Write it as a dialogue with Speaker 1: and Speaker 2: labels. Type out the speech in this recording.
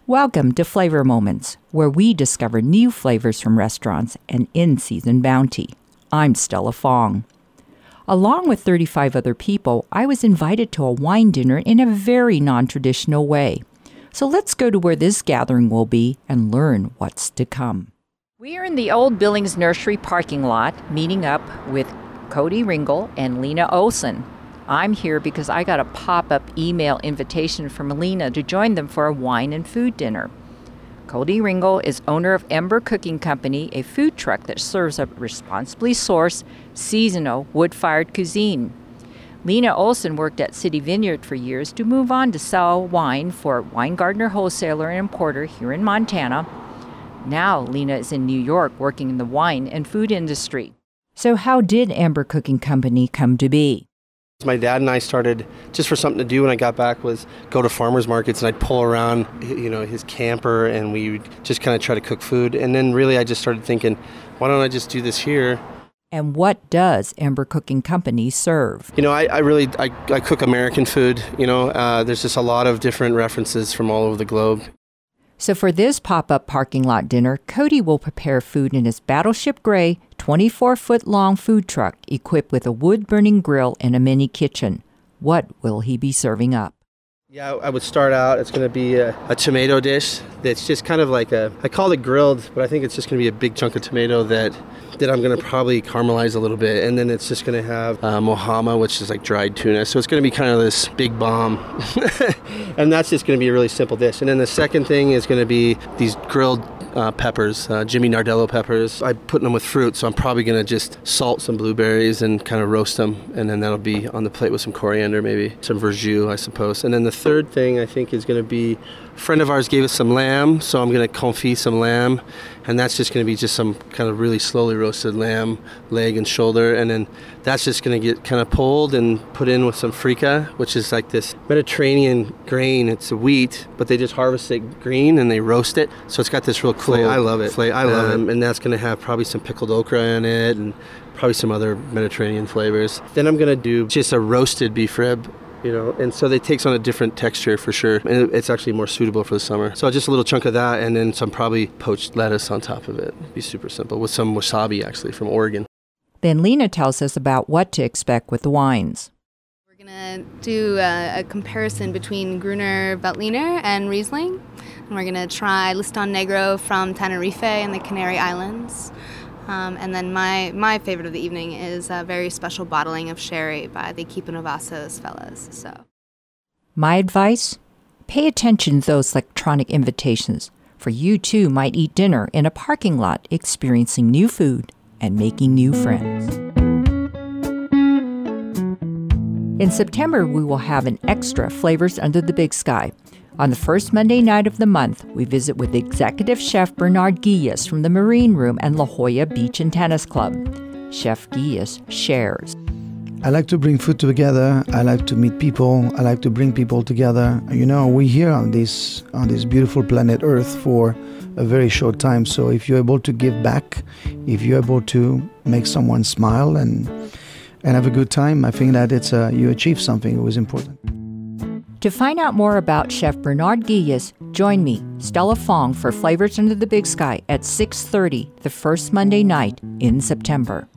Speaker 1: Welcome to Flavor Moments, where we discover new flavors from restaurants and in-season bounty. I'm Stella Fong. Along with 35 other people, I was invited to a wine dinner in a very non-traditional way. So let's go to where this gathering will be and learn what's to come. We are in the old Billings Nursery parking lot, meeting up with Cody Ringel and Lena Olson. I'm here because I got a pop-up email invitation from Lena to join them for a wine and food dinner. Cody Ringel is owner of Ember Cooking Company, a food truck that serves up responsibly sourced, seasonal, wood-fired cuisine. Lena Olson worked at City Vineyard for years to move on to sell wine for Weingartner Wholesaler and Importer here in Montana. Now Lena is in New York working in the wine and food industry. So how did Ember Cooking Company come to be?
Speaker 2: My dad and I started just for something to do when I got back was go to farmers markets, and I'd pull around, his camper, and we would just kind of try to cook food. And then really I just started thinking, why don't I just do this here?
Speaker 1: And what does Ember Cooking Company serve?
Speaker 2: I cook American food. There's just a lot of different references from all over the globe.
Speaker 1: So for this pop-up parking lot dinner, Cody will prepare food in his Battleship Gray 24-foot-long food truck equipped with a wood-burning grill and a mini kitchen. What will he be serving up?
Speaker 2: Yeah, I would start out, it's going to be a tomato dish that's just kind of like I call it grilled, but I think it's just going to be a big chunk of tomato that I'm going to probably caramelize a little bit. And then it's just going to have mohama, which is like dried tuna. So it's going to be kind of this big bomb. And that's just going to be a really simple dish. And then the second thing is going to be these grilled peppers, Jimmy Nardello peppers. I put them with fruit, so I'm probably going to just salt some blueberries and kind of roast them. And then that'll be on the plate with some coriander, maybe some verjus, I suppose. And then the third thing I think is going to be, a friend of ours gave us some lamb, so I'm going to confit some lamb. And that's just going to be just some kind of really slowly roasted lamb, leg and shoulder. And then that's just going to get kind of pulled and put in with some freekeh, which is like this Mediterranean grain. It's a wheat, but they just harvest it green and they roast it. So it's got this real cool
Speaker 3: I love it.
Speaker 2: I love it. And that's going to have probably some pickled okra in it and probably some other Mediterranean flavors. Then I'm going to do just a roasted beef rib. And so it takes on a different texture for sure. And it's actually more suitable for the summer. So just a little chunk of that and then some probably poached lettuce on top of it. It'd be super simple with some wasabi actually from Oregon.
Speaker 1: Then Lena tells us about what to expect with the wines.
Speaker 4: We're going to do a comparison between Gruner Veltliner and Riesling. And we're going to try Liston Negro from Tenerife and the Canary Islands. And then my favorite of the evening is a very special bottling of sherry by the Keep Novassos fellas. So,
Speaker 1: my advice? Pay attention to those electronic invitations, for you too might eat dinner in a parking lot, experiencing new food and making new friends. In September, we will have an extra Flavors Under the Big Sky. On the first Monday night of the month, we visit with Executive Chef Bernard Guillas from the Marine Room and La Jolla Beach and Tennis Club. Chef Guillas shares.
Speaker 3: I like to bring food together. I like to meet people. I like to bring people together. We're here on this beautiful planet Earth for a very short time. So if you're able to give back, if you're able to make someone smile and have a good time, I think that you achieve something that was important.
Speaker 1: To find out more about Chef Bernard Guillas, join me, Stella Fong, for Flavors Under the Big Sky at 6:30 the first Monday night in September.